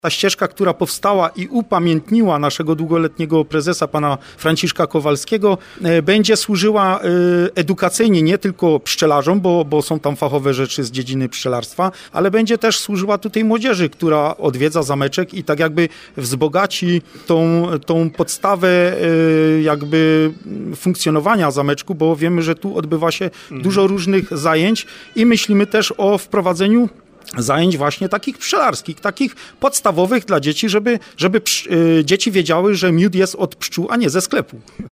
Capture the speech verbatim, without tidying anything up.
Ta ścieżka, która powstała i upamiętniła naszego długoletniego prezesa, pana Franciszka Kowalskiego, będzie służyła edukacyjnie nie tylko pszczelarzom, bo, bo są tam fachowe rzeczy z dziedziny pszczelarstwa, ale będzie też służyła tutaj młodzieży, która odwiedza zameczek i tak jakby wzbogaci tą, tą podstawę jakby funkcjonowania zameczku, bo wiemy, że tu odbywa się mhm. dużo różnych zajęć i myślimy też o wprowadzeniu zajęć właśnie takich pszczelarskich, takich podstawowych dla dzieci, żeby, żeby psz- dzieci wiedziały, że miód jest od pszczół, a nie ze sklepu.